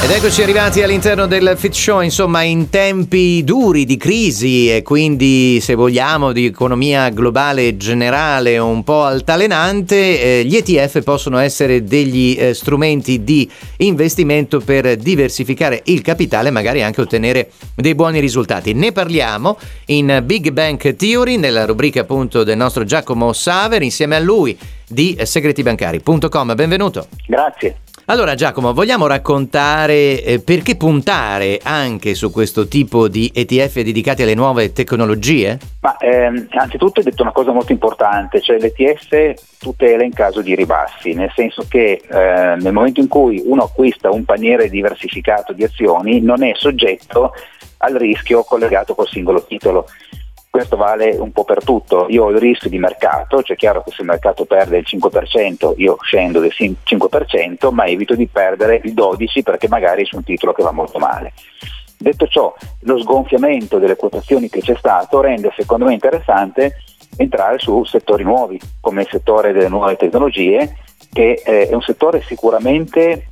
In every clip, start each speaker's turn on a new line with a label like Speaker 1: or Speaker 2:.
Speaker 1: Ed eccoci arrivati all'interno del Fit Show, insomma in tempi duri di crisi e quindi, se vogliamo, di economia globale generale un po' altalenante, gli ETF possono essere degli strumenti di investimento per diversificare il capitale e magari anche ottenere dei buoni risultati. Ne parliamo in Big Bank Theory, nella rubrica appunto del nostro Giacomo Saver, insieme a lui di segretibancari.com. Benvenuto.
Speaker 2: Grazie.
Speaker 1: Allora Giacomo, vogliamo raccontare perché puntare anche su questo tipo di ETF dedicati alle nuove tecnologie?
Speaker 2: Anzitutto hai detto una cosa molto importante, cioè l'ETF tutela in caso di ribassi, nel senso che nel momento in cui uno acquista un paniere diversificato di azioni non è soggetto al rischio collegato col singolo titolo. Questo vale un po' per tutto. Io ho il rischio di mercato, cioè chiaro che se il mercato perde il 5% io scendo del 5%, ma evito di perdere il 12% perché magari su un titolo che va molto male. Detto ciò, lo sgonfiamento delle quotazioni che c'è stato rende secondo me interessante entrare su settori nuovi, come il settore delle nuove tecnologie, che è un settore sicuramente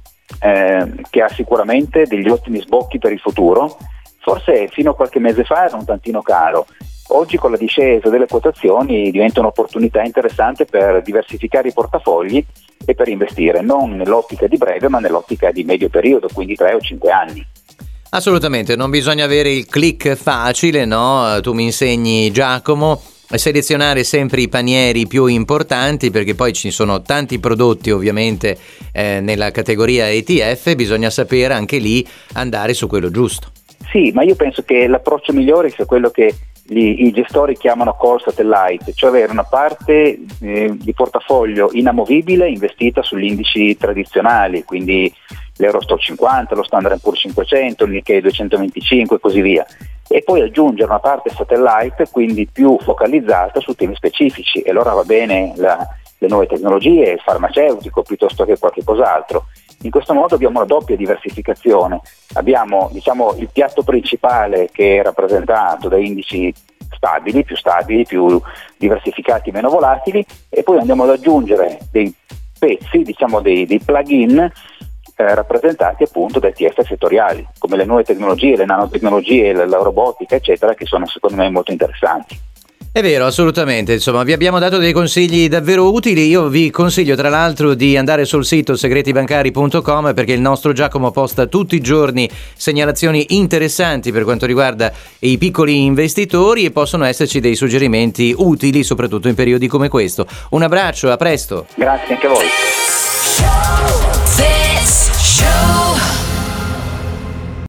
Speaker 2: che ha sicuramente degli ottimi sbocchi per il futuro. Forse fino a qualche mese fa era un tantino caro. Oggi con la discesa delle quotazioni diventa un'opportunità interessante per diversificare i portafogli e per investire, non nell'ottica di breve ma nell'ottica di medio periodo, quindi 3 o 5 anni.
Speaker 1: Assolutamente, non bisogna avere il click facile, no? Tu mi insegni, Giacomo, a selezionare sempre i panieri più importanti, perché poi ci sono tanti prodotti ovviamente nella categoria ETF, bisogna sapere anche lì andare su quello giusto.
Speaker 2: Sì, ma io penso che l'approccio migliore sia quello che i gestori chiamano call satellite, cioè avere una parte di portafoglio inamovibile investita sugli indici tradizionali, quindi l'Eurostoxx 50, lo Standard & Poor's 500, il Nikkei 225 e così via, e poi aggiungere una parte satellite, quindi più focalizzata su temi specifici, e allora va bene le nuove tecnologie, il farmaceutico piuttosto che qualche cos'altro. In questo modo abbiamo una doppia diversificazione. Abbiamo il piatto principale che è rappresentato da indici stabili, più diversificati, meno volatili, e poi andiamo ad aggiungere dei pezzi, dei plugin rappresentati appunto da ETF settoriali, come le nuove tecnologie, le nanotecnologie, la robotica, eccetera, che sono secondo me molto interessanti.
Speaker 1: È vero, assolutamente, insomma vi abbiamo dato dei consigli davvero utili. Io vi consiglio tra l'altro di andare sul sito segretibancari.com, perché il nostro Giacomo posta tutti i giorni segnalazioni interessanti per quanto riguarda i piccoli investitori e possono esserci dei suggerimenti utili soprattutto in periodi come questo. Un abbraccio, a presto.
Speaker 2: Grazie anche a voi.